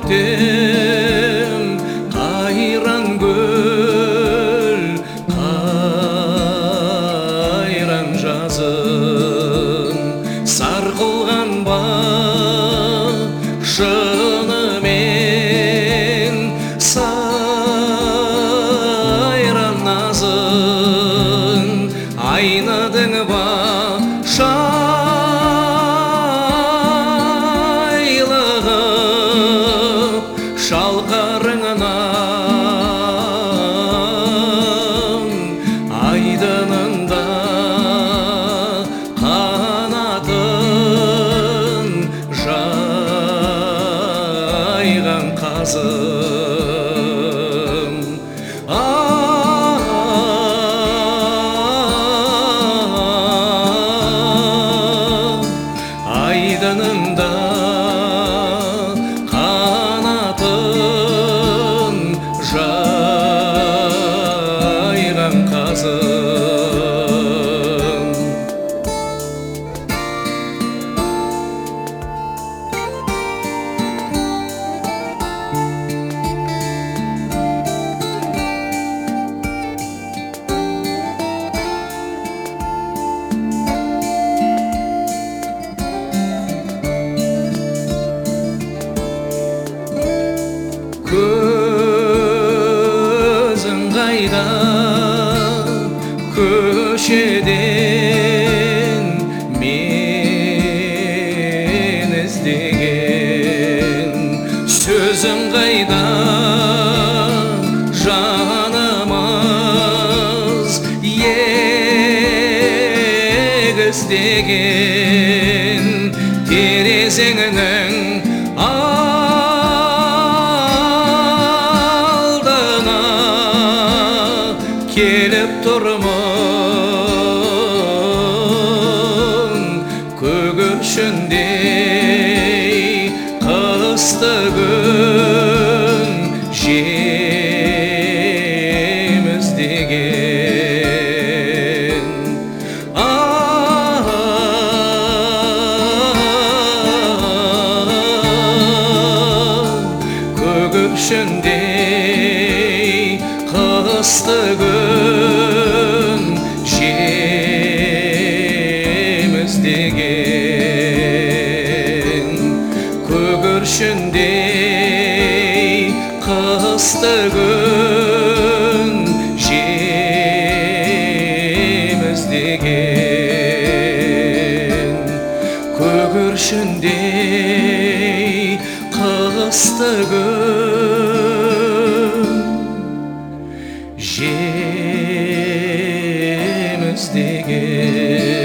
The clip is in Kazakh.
көктем, қайран гүл, қайран жазын, сарқылған шынымен сайран назын, айнадың ба шайлығып шалқарыңнан, айдынында қанатын жайған қазым. Айдынында қанатын жайған қазым. Көзің қайда көшеден мен іздеген, сөзің қайда жанымыз егіздеген, терезеңнің келіп тұрмын көгершіндей қысты күн жем іздеген. Көгершіндей қысты күн жем іздеген, көгершіндей қысты күн жем іздеген, көгершіндей қысты күн жем іздеген.